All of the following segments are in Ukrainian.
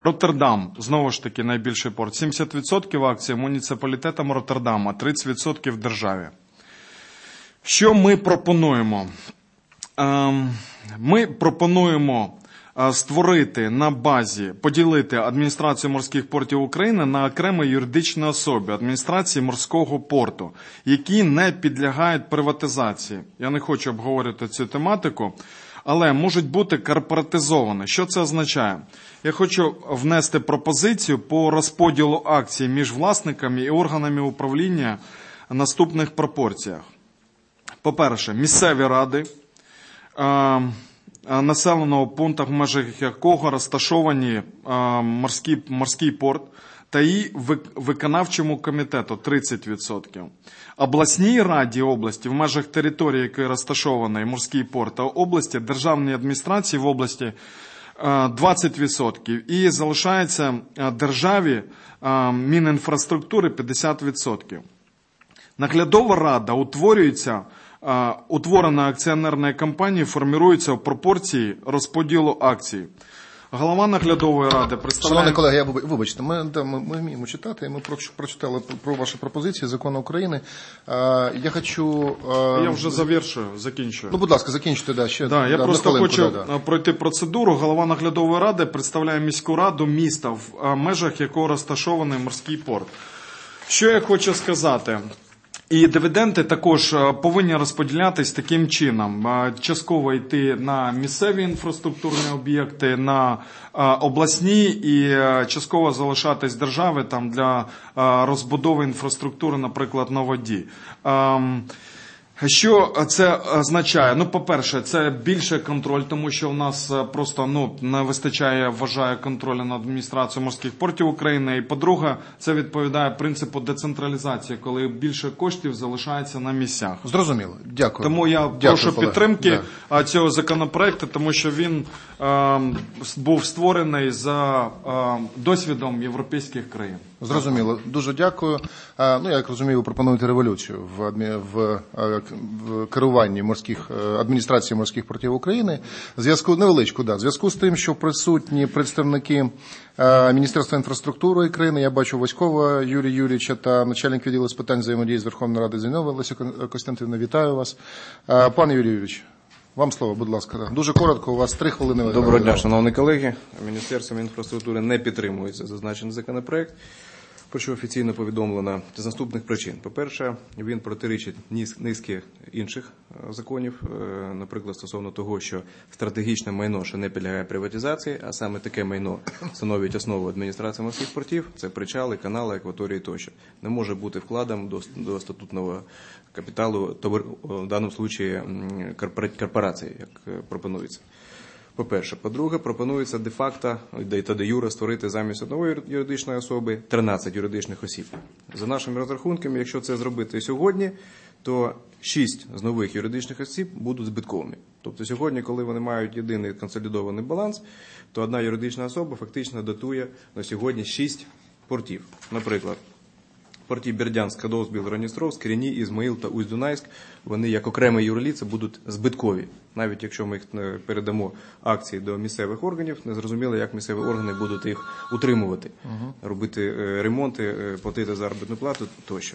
Роттердам, знову ж таки, найбільший порт. 70% акцій муніципалітетам Роттердама, 30% державі. Що ми пропонуємо? Ми пропонуємо створити на базі, поділити адміністрацію морських портів України на окремі юридичні особи адміністрації морського порту, які не підлягають приватизації. Я не хочу обговорювати цю тематику, але можуть бути корпоратизовані. Що це означає? Я хочу внести пропозицію по розподілу акцій між власниками і органами управління в наступних пропорціях. По-перше, місцеві ради населеного пункту, в межах якого розташовані морський порт, та і виконавчому комітету 30%. Обласній раді області, в межах території, якої розташований морський порт, та області, державній адміністрації в області 20%. І залишається державі Мінінфраструктури 50%. Наглядова рада утворена акціонерною компанією формується в пропорції розподілу акцій. Голова наглядової ради представляє... Шановні колеги, вибачте, ми вміємо читати, ми прочитали про ваші пропозиції закону України. Я хочу... Я вже закінчую. Ну, будь ласка, закінчуйте, ще. Я просто хочу пройти процедуру. Голова наглядової ради представляє міську раду міста, в межах якого розташований морський порт. Що я хочу сказати? І дивіденди також повинні розподілятись таким чином. Частково йти на місцеві інфраструктурні об'єкти, на обласні і частково залишатись держави там, для розбудови інфраструктури, наприклад, на воді. Що це означає? Ну, по-перше, це більше контроль, тому що у нас просто не вистачає, вважаю, контролю над адміністрацією морських портів України. І, по-друге, це відповідає принципу децентралізації, коли більше коштів залишається на місцях. Зрозуміло. Дякую. Тому я прошу підтримки цього законопроекту, тому що він був створений за досвідом європейських країн. Зрозуміло. Дуже дякую. Я як розумію, ви пропонуєте революцію в керуванні адміністрації морських портів України. Невеличку, в зв'язку з тим, що присутні представники Міністерства інфраструктури України, я бачу Васькова Юрія Юрійовича та начальник відділу з питань взаємодії з Верховною Радою Зіньова Леся Костянтинівна, вітаю вас. Пане Юрій Юрійович, вам слово, будь ласка. Дуже коротко, у вас 3 хвилини. Доброго дня, шановні колеги. Міністерством інфраструктури не підтримується зазначений законопроект, про що офіційно повідомлено з наступних причин. По-перше, він протирічить низки інших законів, наприклад, стосовно того, що стратегічне майно, що не підлягає приватизації, а саме таке майно становить основу адміністрації морських портів, це причали, канали, акваторії тощо. Не може бути вкладом до статутного капіталу, в даному випадку корпорації, як пропонується. По-перше. По-друге, пропонується де-факто та де-юре створити замість одної юридичної особи 13 юридичних осіб. За нашими розрахунками, якщо це зробити сьогодні, то 6 з нових юридичних осіб будуть збитковими. Тобто сьогодні, коли вони мають єдиний консолідований баланс, то одна юридична особа фактично датує на сьогодні 6 портів. Наприклад, порті Бердянськ, Кадовськ, Білгород-Дністровськ, Рені, Ізмаїл та Усть-Дунайськ, вони як окремі юрліці будуть збиткові. Навіть якщо ми їх передамо акції до місцевих органів, не зрозуміло, як місцеві органи будуть їх утримувати, робити ремонти, платити заробітну плату тощо.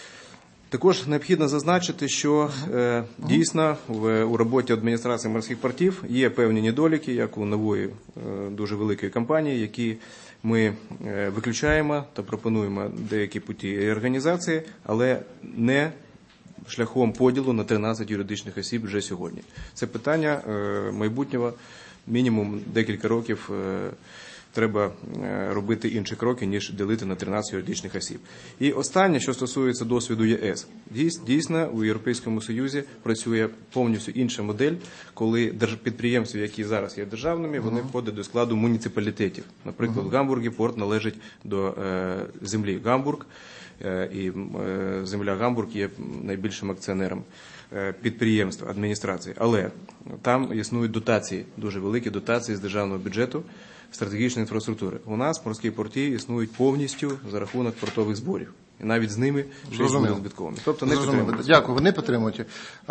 Також необхідно зазначити, що дійсно у роботі адміністрації морських портів є певні недоліки, як у нової дуже великої компанії, які ми виключаємо та пропонуємо деякі путі реорганізації, але не шляхом поділу на 13 юридичних осіб вже сьогодні. Це питання майбутнього, мінімум декілька років треба робити інші кроки, ніж ділити на 13 юридичних осіб. І останнє, що стосується досвіду ЄС. Дійсно, у Європейському Союзі працює повністю інша модель, коли підприємства, які зараз є державними, вони входять до складу муніципалітетів. Наприклад, в Гамбургі порт належить до землі Гамбург, і земля Гамбург є найбільшим акціонером підприємства, адміністрації. Але там існують дотації, дуже великі дотації з державного бюджету, стратегічної інфраструктури. У нас морські порти існують повністю за рахунок портових зборів. І навіть з ними щось буде збитковими. Тобто не підтримуєте. Дякую, ви не підтримуєте.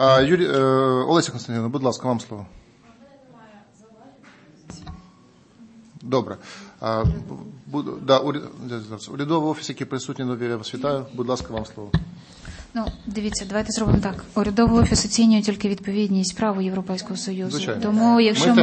Олеся Константинівна, будь ласка, вам слово. Добре. Урядовий офіс, який присутній, я вас вітаю. Будь ласка, вам слово. Ну, дивіться, давайте зробимо так. Урядовий офіс оцінює тільки відповідність праву Європейського Союзу. Звичайно. Тому, якщо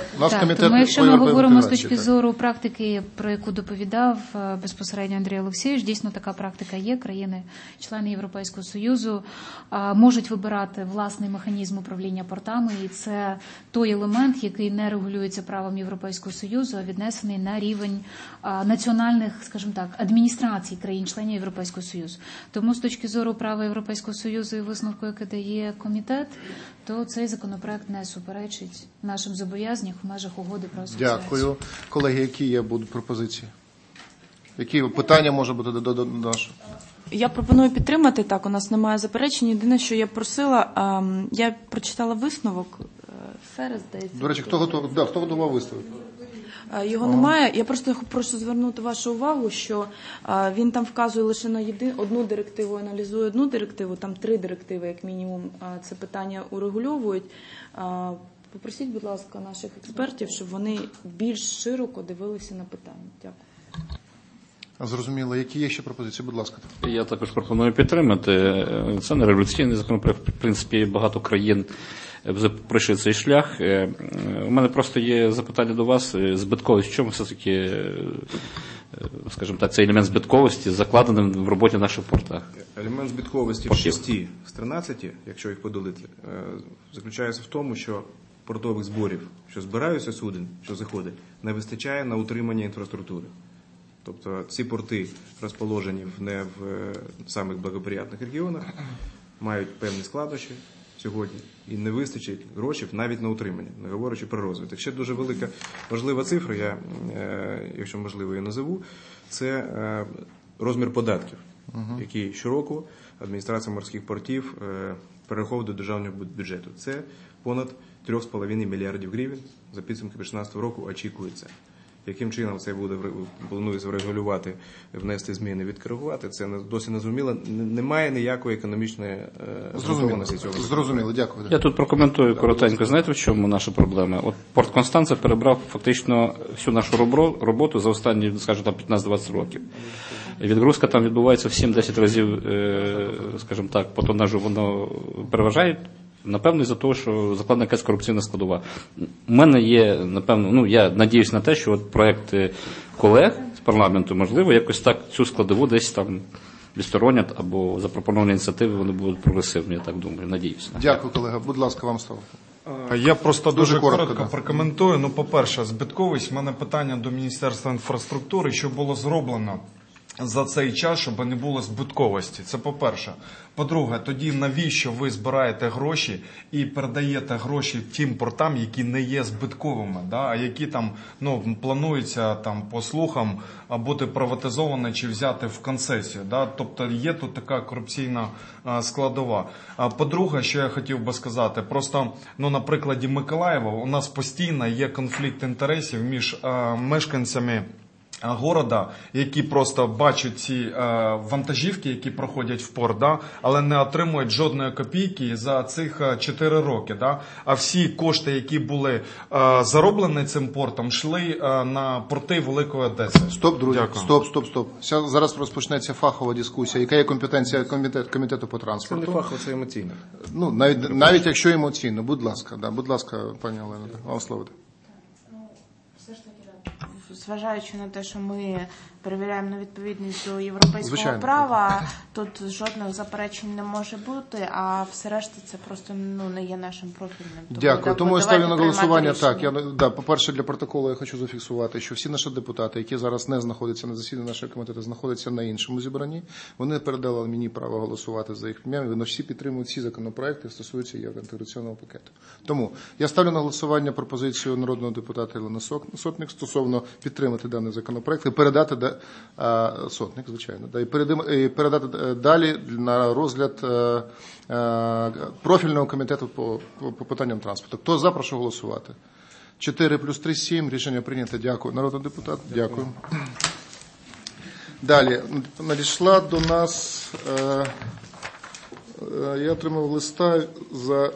ми говоримо з точки зору практики, про яку доповідав безпосередньо Андрій Олексійович, дійсно така практика є. Країни-члени Європейського Союзу можуть вибирати власний механізм управління портами, і це той елемент, який не регулюється правом Європейського Союзу, а віднесений на рівень національних, скажімо так, адміністрацій країн-членів Європейського Союзу. Тому з точки зору права Європейського Союзу і висновку, який дає комітет, то цей законопроект не суперечить нашим зобов'язанням в межах угоди про асоціацію. Дякую. Колеги, які є будуть пропозиції? Які питання може бути до нашого? Я пропоную підтримати, так, у нас немає заперечень. Єдине, що я просила, я прочитала висновок, Ферес, здається. До речі, хто готував висновок? Його немає. Я просто прошу звернути вашу увагу, що він там вказує лише на одну директиву, аналізує одну директиву, там 3 директиви, як мінімум, це питання урегульовують. Попросіть, будь ласка, наших експертів, щоб вони більш широко дивилися на питання. Дякую. Зрозуміло. Які є ще пропозиції? Будь ласка. Я також пропоную підтримати. Це не революційний законопроект. В принципі, багато країн пройшли цей шлях. У мене просто є запитання до вас. Збитковість, в чому все-таки, скажімо так, цей елемент збитковості закладений в роботі в наших портах? Елемент збитковості в 6 з 13, якщо їх поділити, заключається в тому, що портових зборів, що збираються суден, що заходить, не вистачає на утримання інфраструктури. Тобто ці порти розположені не в самих благоприятних регіонах, мають певні складнощі сьогодні і не вистачить грошей навіть на утримання, не говорячи про розвиток. Ще дуже велика важлива цифра, я, якщо можливо, її назову, це розмір податків, який щороку адміністрація морських портів перераховує до державного бюджету. Це понад 3,5 мільярдів гривень за підсумками 2016 року очікується. Яким чином це планується врегулювати, внести зміни, відкоригувати, це досі не зрозуміло. Немає ніякої економічної зрозумілості цього. Зрозуміло, дякую. Я тут прокоментую коротенько. Знаєте, в чому наша проблема? От Порт Констанца перебрав фактично всю нашу роботу за останні, скажімо, 15-20 років. Відгрузка там відбувається в 7-10 разів, скажімо так, по тонажу воно переважає. Напевно, із-за того, що закладена якась корупційна складова. У мене є, напевно, я надіюсь на те, що от проекти колег з парламенту, можливо, якось так цю складову десь там відсторонять або запропоновані ініціативи, вони будуть прогресивні, я так думаю, надіюсь. Дякую, колега. Будь ласка, вам слово. Я просто дуже коротко да. прокоментую. Ну, по-перше, збитковість, в мене питання до Міністерства інфраструктури, що було зроблено за цей час, щоб не було збитковості. Це по-перше. По-друге, тоді навіщо ви збираєте гроші і передаєте гроші тим портам, які не є збитковими, а які там, плануються там по слухам бути приватизовані чи взяти в концесію. Тобто є тут така корупційна складова. По-друге, що я хотів би сказати, просто, на прикладі Миколаєва у нас постійно є конфлікт інтересів між мешканцями города, які просто бачать ці вантажівки, які проходять в порт, але не отримують жодної копійки за цих 4 роки. А всі кошти, які були зароблені цим портом, йшли на порти Великої Одеси. Стоп, друзі, Дякую. стоп. Зараз розпочнеться фахова дискусія. Яка є компетенція комітету по транспорту? Це не фахово, це емоційно. Навіть якщо емоційно, будь ласка, пані Олена, вам слово. Зважаючи на те, що ми перевіряємо на відповідність до європейського права, тут жодних заперечень не може бути, а все решта це просто не є нашим профільним. Дякую. Тому я ставлю на голосування. По-перше, для протоколу я хочу зафіксувати, що всі наші депутати, які зараз не знаходяться на засіданні нашого комітету, знаходяться на іншому зібранні, вони передали мені право голосувати за їх ім'ями, вони всі підтримують всі законопроекти, стосуються євроінтеграційного пакету. Тому я ставлю на голосування пропозицію народного депутата Ілини Сотник стосовно підтримати даний законопроект і передати Сотник, звичайно, і передати далі на розгляд профільного комітету по питанням транспорту. Хто за, прошу голосувати. 4 плюс 3 – 7. Рішення прийнято. Дякую. Народний депутат. Дякую. Далі. Надійшла до нас, я отримав листа за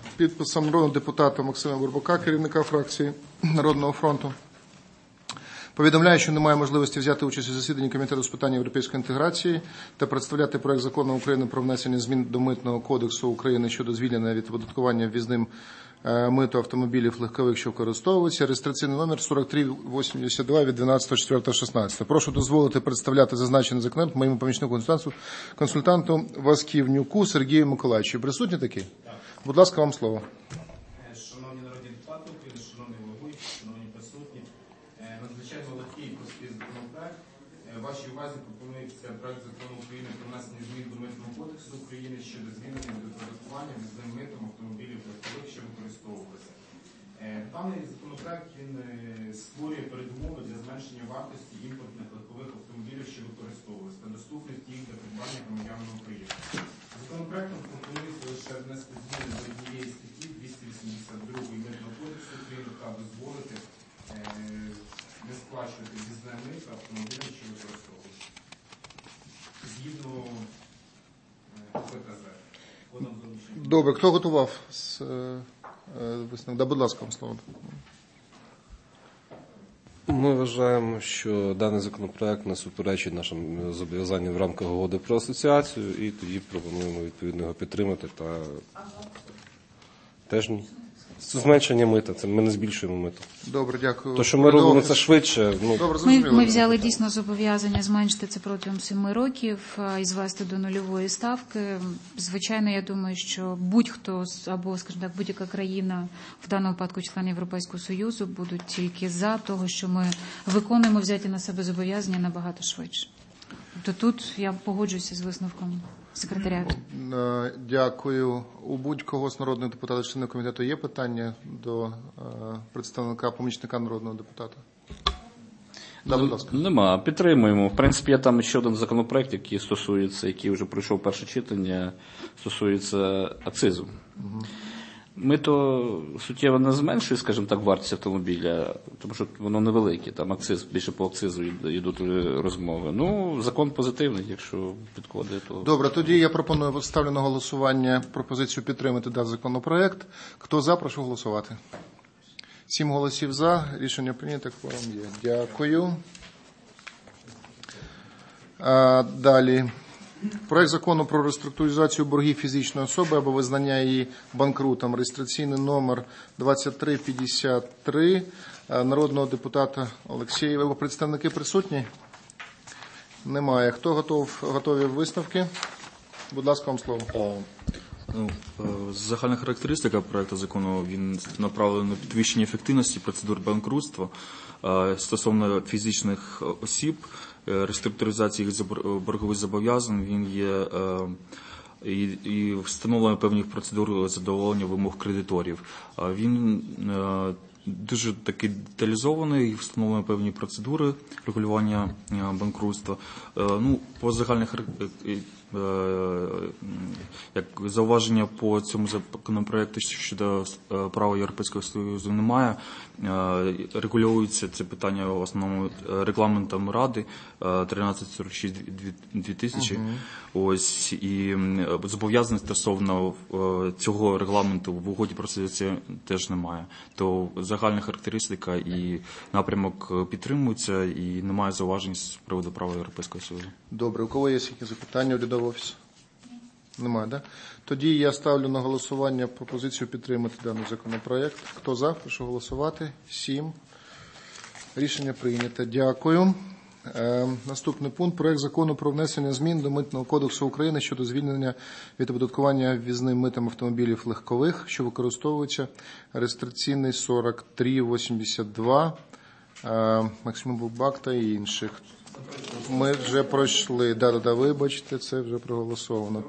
підписом народного депутата Максима Бурбака, керівника фракції Народного фронту, Повідомляю, що немає можливості взяти участь у засіданні Комітету з питань європейської інтеграції та представляти проект закону України про внесення змін до Митного кодексу України щодо звільнення від оподаткування ввізним мито автомобілів легкових, що використовуються. Реєстраційний номер 4382 від 12.04.16. Прошу дозволити представляти зазначений законопроект моєму помічнику консультанту Васківнюку Сергію Миколаївичу. Присутні такі? Так. Будь ласка, вам слово. Шановні народні депутати України, шановні головуючі, шановні присутні, надзвичайно легкий і простий законопроект. Вашій увазі пропонується проект закону України про внесення змін до Митного кодексу України щодо звільнення від оподаткування ввізним митом автомобілів легкових, що використовувалися. Даний законопроект він створює передумови для зменшення вартості імпортних легкових автомобілів, що використовувалися, та доступності їх для придбання громадянам України. Законопроектом пропонується лише внести зміни до однієї статті 282 Митного кодексу України та дозволити не сплачувати ввізне мито автомобілям, що використовуються. Згідно ПКЗ. Добре, хто готував висновок? Да, будь ласка, вам слово. Ми вважаємо, що даний законопроект не суперечить нашим зобов'язанням в рамках угоди про асоціацію, і тоді пропонуємо відповідно його підтримати та теж ні. Зменшення мита, це ми не збільшуємо мито. Добре, дякую. То, що ми робимо це швидше. Ми взяли дійсно зобов'язання зменшити це протягом 7 років і звести до нульової ставки. Звичайно, я думаю, що будь-хто або, скажімо так, будь-яка країна, в даному випадку члени Європейського Союзу, будуть тільки за того, що ми виконуємо взяті на себе зобов'язання набагато швидше. Тобто тут я погоджуюся з висновком секретаріату. Дякую. У будь-кого з народних депутатів, членів комітету, є питання до представника, помічника народного депутата? Да, будь ласка. Нема. Підтримуємо. В принципі, є там ще один законопроект, який вже пройшов перше читання, стосується акцизу. Угу. Мито суттєво не зменшує, скажімо так, вартість автомобіля, тому що воно невелике, там акциз, більше по акцизу йдуть розмови. Ну, закон позитивний, якщо підходить, то... Добре, тоді я пропоную, ставлю на голосування пропозицію підтримати даний законопроект. Хто за, прошу голосувати. 7 голосів за, рішення прийнято, кворум є. Дякую. Далі. Проект закону про реструктуризацію боргів фізичної особи або визнання її банкрутом. Реєстраційний номер 2353 народного депутата Олексєєва. Представники присутні? Немає. Хто готові висновки? Будь ласка, вам слово. Загальна характеристика проекту закону, він направлений на підвищення ефективності процедур банкрутства стосовно фізичних осіб, реструктуризації їх боргових зобов'язань, він є і встановлення певних процедур задоволення вимог кредиторів. Він дуже такий деталізований, встановлено певні процедури регулювання банкрутства. Ну, по загальних як зауваження по цьому законопроекту щодо права Європейського Союзу немає. Регулюється це питання в основному регламентом Ради 1346/2000. Ось, і зобов'язань стосовно цього регламенту в угоді про асоціацію теж немає. То загальна характеристика і напрямок підтримується, і немає зауважень з приводу права Європейського Союзу. Добре. У кого є які запитання у урядового офісу? Немає, так? Тоді я ставлю на голосування пропозицію підтримати даний законопроект. Хто за? Прошу голосувати. 7. Рішення прийнято. Дякую. Наступний пункт. Проект закону про внесення змін до Митного кодексу України щодо звільнення від оподаткування ввізним митом автомобілів легкових, що використовуються. Реєстраційний 4382. Максим Бубак та інших. Ми вже пройшли. Да, вибачте, це вже проголосовано.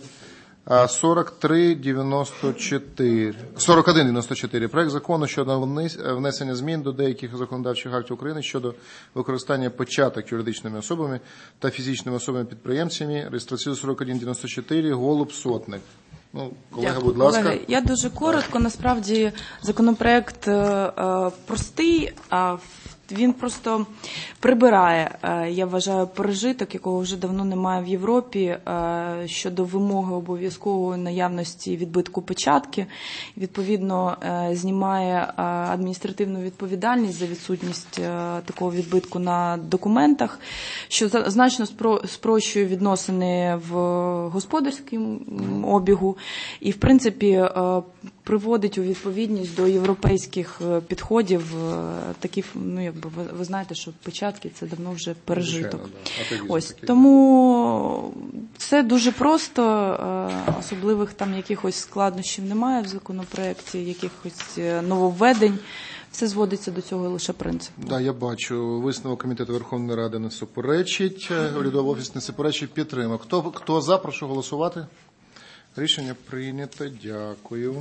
4194. Проект закону щодо внесення змін до деяких законодавчих актів України щодо використання початок юридичними особами та фізичними особами-підприємцями. Реєстраційний 4194. Голуб Сотник. Ну, колега, будь ласка. Колеги, я дуже коротко. Насправді законопроект простий, а в він просто прибирає, я вважаю, пережиток, якого вже давно немає в Європі, щодо вимоги обов'язкової наявності відбитку печатки. Відповідно, знімає адміністративну відповідальність за відсутність такого відбитку на документах, що значно спрощує відносини в господарському обігу і, в принципі, приводить у відповідність до європейських підходів. Такі, ну, якби ви знаєте, що печатки це давно вже пережиток. Ось, тому все дуже просто, особливих там якихось складнощів немає в законопроекті, якихось нововведень. Все зводиться до цього лише принципу. Да, я бачу. Висновок Комітету Верховної Ради не суперечить. Урядовий офіс не суперечить, підтримок. Хто за, прошу голосувати. Рішення прийнято. Дякую.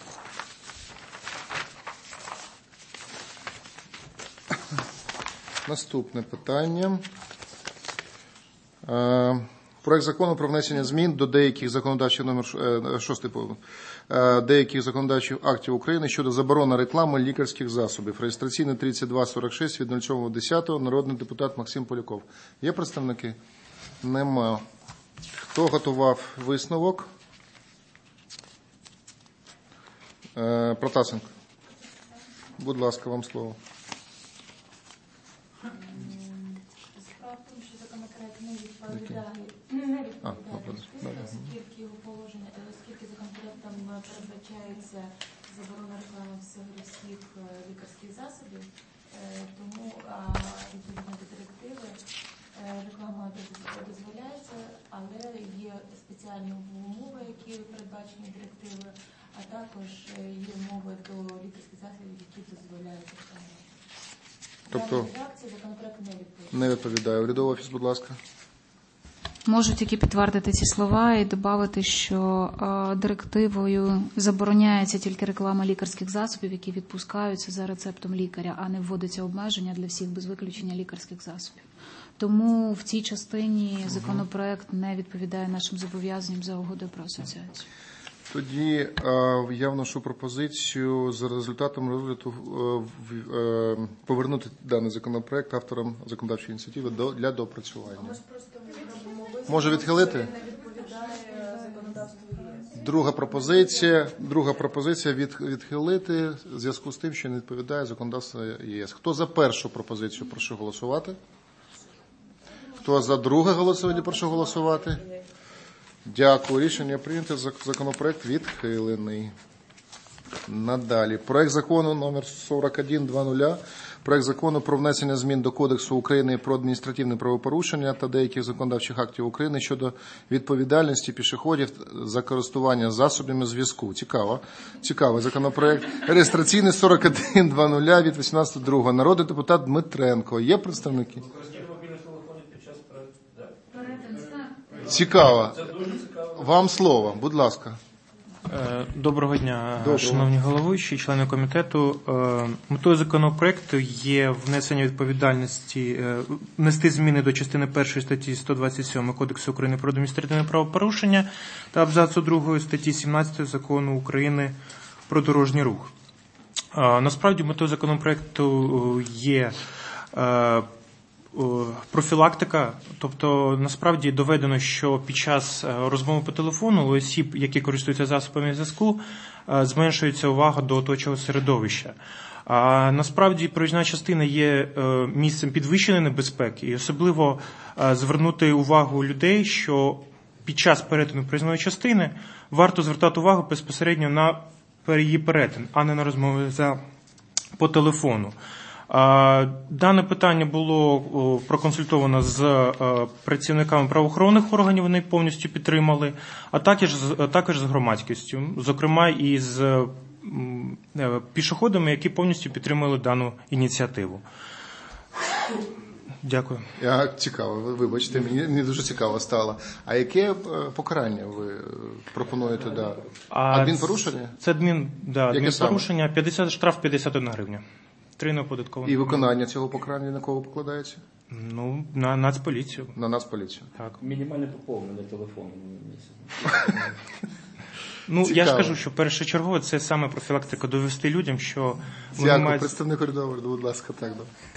Наступне питання. Проект закону про внесення змін до деяких законодавчих деяких законодавчих актів України щодо заборони реклами лікарських засобів. Реєстраційний 3246 від 07.10. Народний депутат Максим Поляков. Є представники? Нема. Хто готував висновок? Протасенко. Будь ласка, вам слово. Справа в тому, що законопроект не відповідає, оскільки його положення, оскільки законопроектом передбачається заборона реклами всіх лікарських засобів, тому відповідно до директиви реклама дозволяється, але є спеціальні умови, які передбачені директивою, а також є умови до лікарських засобів, які дозволяють реклама. Тобто не відповідає. Урядовий офіс, будь ласка. Можу тільки підтвердити ці слова і додати, що директивою забороняється тільки реклама лікарських засобів, які відпускаються за рецептом лікаря, а не вводиться обмеження для всіх без виключення лікарських засобів. Тому в цій частині законопроект не відповідає нашим зобов'язанням за угодою про асоціацію. Тоді я вношу пропозицію за результатом розгляду повернути даний законопроект авторам законодавчої ініціативи для доопрацювання. Може відхилити? Друга пропозиція відхилити в зв'язку з тим, що не відповідає законодавству ЄС. Хто за першу пропозицію, прошу голосувати. Хто за друге голосування, прошу голосувати. Дякую. Рішення прийнято. Законопроект відхилений. Надалі. Проект закону номер 4100. Проект закону про внесення змін до Кодексу України про адміністративне правопорушення та деяких законодавчих актів України щодо відповідальності пішоходів за користування засобами зв'язку. Цікавий законопроект. Реєстраційний 4100 від 18.02. Народний депутат Дмитренко. Є представники? Цікаво. Вам слово, будь ласка. Доброго дня, шановні головуючі, члени комітету. Метою законопроекту є внесення відповідальності, внести зміни до частини 1 статті 127 Кодексу України про адміністративне правопорушення та абзацу 2 статті 17 Закону України про дорожній рух. Насправді метою законопроекту є профілактика, тобто насправді доведено, що під час розмови по телефону у осіб, які користуються засобами зв'язку, зменшується увага до оточого середовища. А насправді проїзна частина є місцем підвищеної небезпеки, і особливо звернути увагу людей, що під час перетину проїзної частини варто звертати увагу безпосередньо на її перетин, а не на розмови по телефону. Дане питання було проконсультовано з працівниками правоохоронних органів, вони повністю підтримали, а також з громадськістю, зокрема і з пішоходами, які повністю підтримали дану ініціативу. Дякую. Цікаво, вибачте, мені дуже цікаво стало. А яке покарання ви пропонуєте? Адмінпорушення? Це адмінпорушення, штраф 51 гривня. 3 неоподатковані. І виконання цього покарання на кого покладається? Ну, на Нацполіцію. На Нацполіцію. Так. Мінімальне поповнення телефону. Я ж кажу, що першочергово це саме профілактика, довести людям, що вони Дякую, мають... представник уряду, будь ласка, так.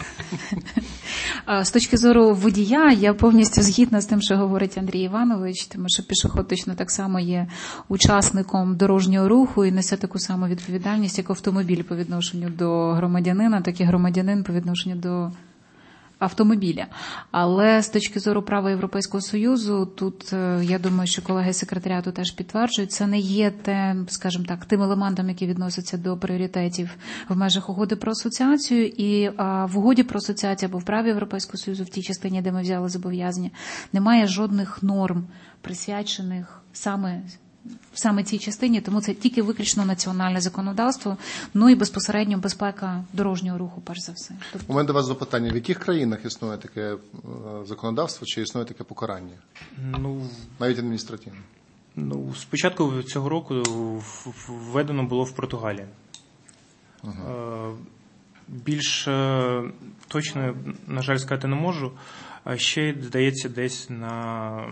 З точки зору водія, я повністю згідна з тим, що говорить Андрій Іванович, тому що пішохід точно так само є учасником дорожнього руху і несе таку саму відповідальність, як автомобіль по відношенню до громадянина, так і громадянин по відношенню до автомобіля. Але з точки зору права Європейського Союзу, тут, я думаю, що колеги секретаріату теж підтверджують, це не є тим елементом, який відноситься до пріоритетів в межах угоди про асоціацію. І в угоді про асоціацію або в праві Європейського Союзу, в тій частині, де ми взяли зобов'язання, немає жодних норм, присвячених саме цій частині, тому це тільки виключно національне законодавство, і безпосередньо безпека дорожнього руху, перш за все. У мене до вас запитання. В яких країнах існує таке законодавство, чи існує таке покарання? Навіть адміністративне. Спочатку цього року введено було в Португалії. Більш точно, на жаль, сказати не можу. Ще, здається, десь на...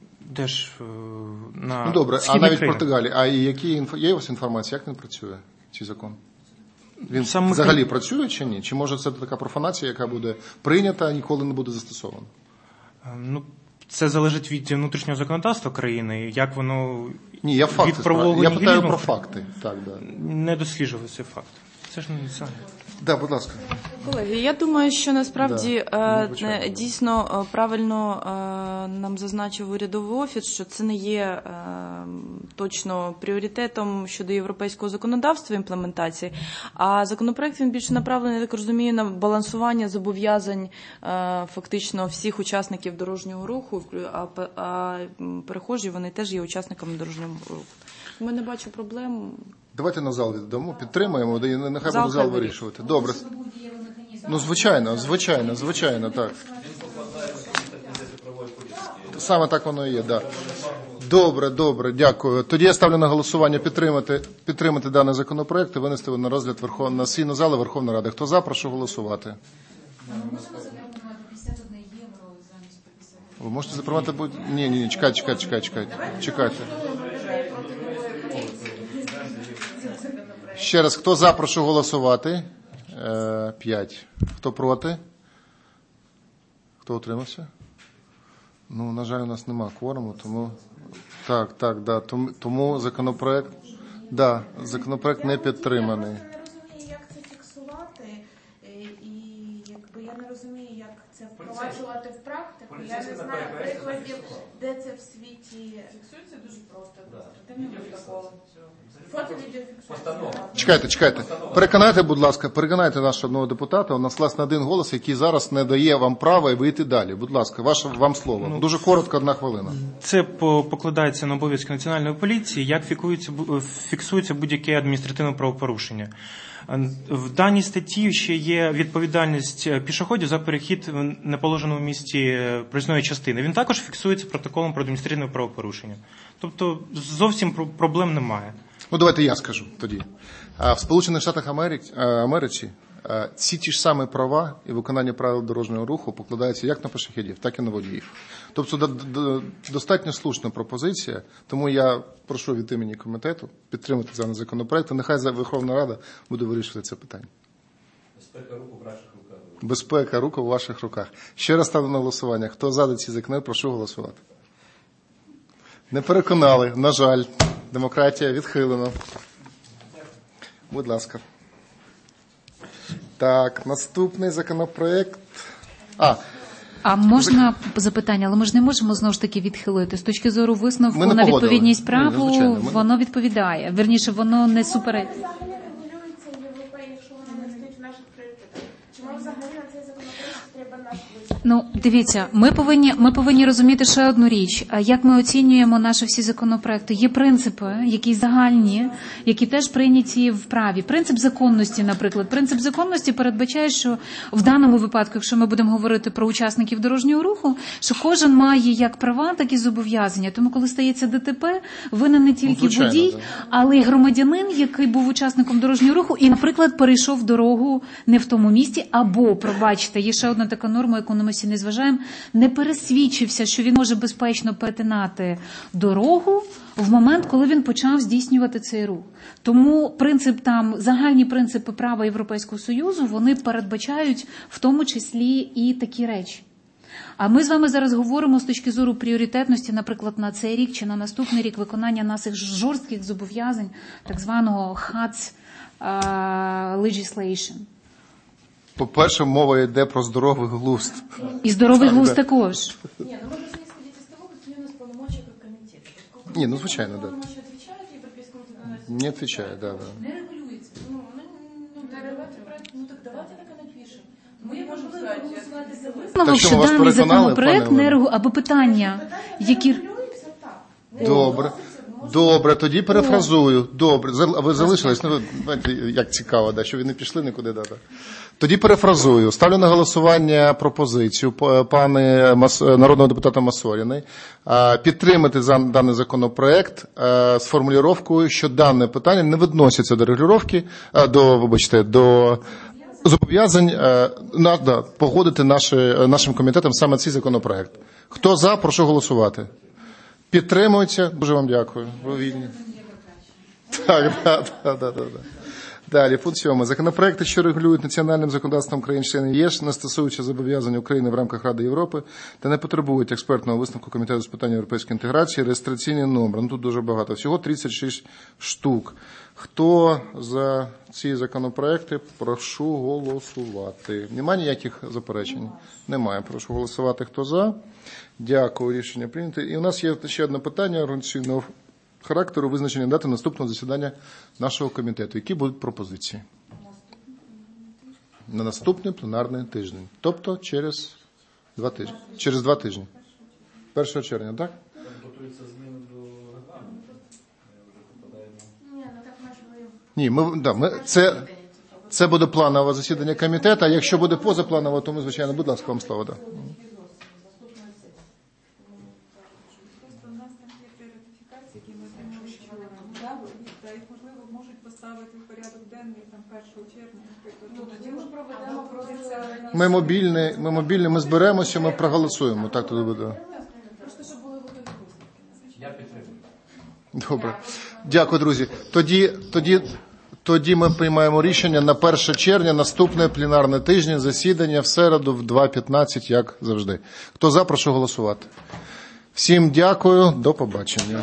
Добре, а навіть в Португалії. А є у вас інформація, як він працює, цей закон? Він взагалі працює чи ні? Чи може це така профанація, яка буде прийнята, ніколи не буде застосована? Це залежить від внутрішнього законодавства країни, як воно... Ні, я питаю про факти. Так, да. Не досліджували цей факт. Це ж не це. Так, будь ласка. Колеги, я думаю, що насправді дійсно правильно нам зазначив урядовий офіс, що це не є точно пріоритетом щодо європейського законодавства імплементації, а законопроект він більше направлений, я так розумію, на балансування зобов'язань фактично всіх учасників дорожнього руху, а перехожі, вони теж є учасниками дорожнього руху. Ми не бачу проблем. Давайте на зал віддамо, підтримаємо, нехай буде зал вирішувати. Добре. Звичайно, так. Саме так воно і є, так. Добре, дякую. Тоді я ставлю на голосування підтримати даний законопроект і винести на розгляд на сесійну залу Верховної Ради. Хто за, прошу голосувати. Ви можете запропонувати... Ні, чекайте. Ще раз, хто за, прошу голосувати. 5. Хто проти? Хто утримався? На жаль, у нас нема кворуму, тому... Так. Тому законопроект не підтриманий. Я не розумію, як це фіксувати, і я не розумію, як це впроваджувати в практику. Я не знаю прикладів, де це в світі. Фіксується дуже просто, адміністративним протоколом. Чекайте. Переконайте нашого одного депутата. У нас, власне, один голос, який зараз не дає вам права вийти далі. Будь ласка, вам слово. Дуже коротко, 1 хвилина. Це покладається на обов'язки Національної поліції, як фіксується будь-яке адміністративне правопорушення. В даній статті ще є відповідальність пішоходів за перехід в неположеному місці проїзної частини. Він також фіксується протоколом про адміністративне правопорушення. Тобто зовсім проблем немає. Давайте я скажу тоді. В Сполучених Штатах Америки ці ті ж самі права і виконання правил дорожнього руху покладаються як на пішоходів, так і на водіїв. Тобто достатньо слушна пропозиція, тому я прошу від імені комітету підтримати даний законопроект, і нехай Верховна Рада буде вирішувати це питання. Безпека рук у ваших руках. Ще раз ставлю на голосування. Хто за цей законопроект, прошу голосувати. Не переконали, на жаль. Демократія відхилена. Будь ласка. Так, наступний законопроект. А можна запитання, але ми ж не можемо знову ж таки відхилити. З точки зору висновку на відповідність праву, воно відповідає. Вірніше, воно не суперечить. Регулюється європейською, якщо воно не стоїть в наших пріоритетах. Чому взагалі на цей законопроект треба наш висновок? Дивіться, ми повинні розуміти ще одну річ. Як ми оцінюємо наші всі законопроекти? Є принципи, які загальні, які теж прийняті в праві. Принцип законності, наприклад. Принцип законності передбачає, що в даному випадку, якщо ми будемо говорити про учасників дорожнього руху, що кожен має як права, так і зобов'язання. Тому, коли стається ДТП, винен не тільки водій, але й громадянин, який був учасником дорожнього руху і, наприклад, перейшов дорогу не в тому місці, або, пробачте, є ще одна така норма, яку ми пріоритетності не зважаємо, не пересвідчився, що він може безпечно перетинати дорогу в момент, коли він почав здійснювати цей рух. Тому загальні принципи права Європейського Союзу, вони передбачають в тому числі і такі речі. А ми з вами зараз говоримо з точки зору пріоритетності, наприклад, на цей рік чи на наступний рік виконання наших жорстких зобов'язань, так званого HATS legislation. По-перше, мова йде про здоровий глузд. І здоровий глузд також. Ні, ну можна исходить из того, какие у нас полномочия как комитета. Ні, ну звичайно, да. Полномочия отвечают европейскому законодательству? Не отвечает, да. Не регулюється. Ну так давайте так і напишемо. Ми можемо проголосувати за Так що, вас даний переконали, законопроект пане або питання, які... Добре, тоді перефразую. Добре, ви залишились, ну, знаєте, як цікаво, да, що ви не пішли нікуди. Да. Тоді перефразую. Ставлю на голосування пропозицію пана народного депутата Масоріної підтримати даний законопроект з формулюванням, що дане питання не відноситься до регулювання, до зобов'язань погодити нашим комітетом саме цей законопроект. Хто за, прошу голосувати. Підтримується. Дуже вам дякую. Ви вільні. Так. Далі, пункт 7. Законопроекти, що регулюють національним законодавством країн-членів ЄС, не стосуються зобов'язань України в рамках Ради Європи та не потребують експертного висновку Комітету з питань європейської інтеграції. Реєстраційний номер. Ну, тут дуже багато. Всього 36 штук. Хто за ці законопроекти, прошу голосувати. Немає ніяких заперечень? Немає. Прошу голосувати. Хто за? Дякую. Рішення прийнято. І у нас є ще одне питання організаційного характеру, визначення дати наступного засідання нашого комітету. Які будуть пропозиції? На наступний пленарний тиждень. Тобто через 2 тижні. Через 2 тижні. 1 червня, так? Готуються зміни до регламенту. Ні, це буде планове засідання комітету, а якщо буде позапланове, то ми, звичайно, будь ласка, вам слово. Да. Їх, можливо, можуть поставити в порядок денний там 1 червня. Тоді ми проведемо Ми мобільні, ми зберемося, ми проголосуємо. Так туди буде. Просто, щоб були готові висновки. Я підтримую. Добре. Дякую, друзі. Тоді ми приймаємо рішення на 1 червня, наступне пленарне тиждень, засідання в середу в 2:15, як завжди. Хто за, прошу голосувати. Всім дякую, до побачення.